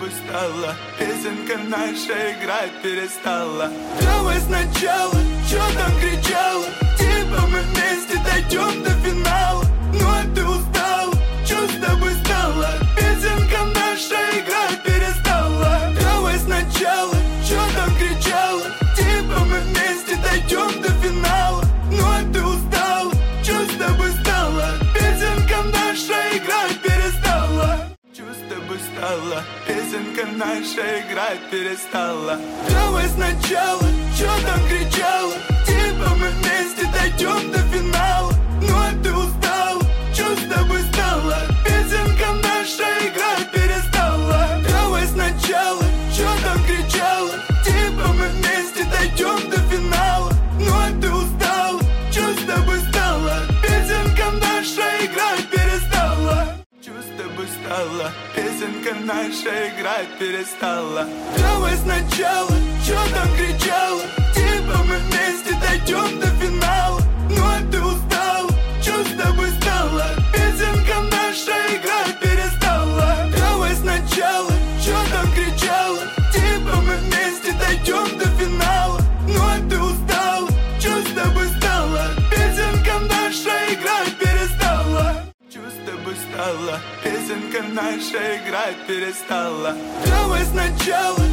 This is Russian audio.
тобой стало, песенка наша играть перестала. Давай сначала, чё там кричала? Типа мы вместе дойдем до финала. Ну а ты устала, чё с тобой стало? Песенка наша играть перестала. Давай сначала, чё там кричала? Типа мы вместе дойдем до финала. Ну а ты устала, чё с тобой стало? Песенка наша играть перестала. Чё с тобой стало? Песенка наша играть перестала. Давай сначала, чё там кричала? Типа мы вместе дойдем до финала. Ну а ты устала, чё с тобой стало? Песенка наша играть перестала. Давай сначала, чё там кричала? Типа мы вместе дойдем до финала. Ну а ты устала, чё с тобой стало? Песенка наша играть перестала. Чё с тобой стало? Песенка наша играть перестала. Давай сначала, чё там кричала? Типа мы вместе дойдем до финала. Ну а ты устала, чё с тобой стало? Песенка наша играть перестала. Давай сначала, чё там кричала? Типа мы вместе дойдем до финала. Ну а ты устала, чё с тобой стало? Песенка наша играть перестала. Чё с тобой стало? Песенка наша играть перестала. Давай сначала,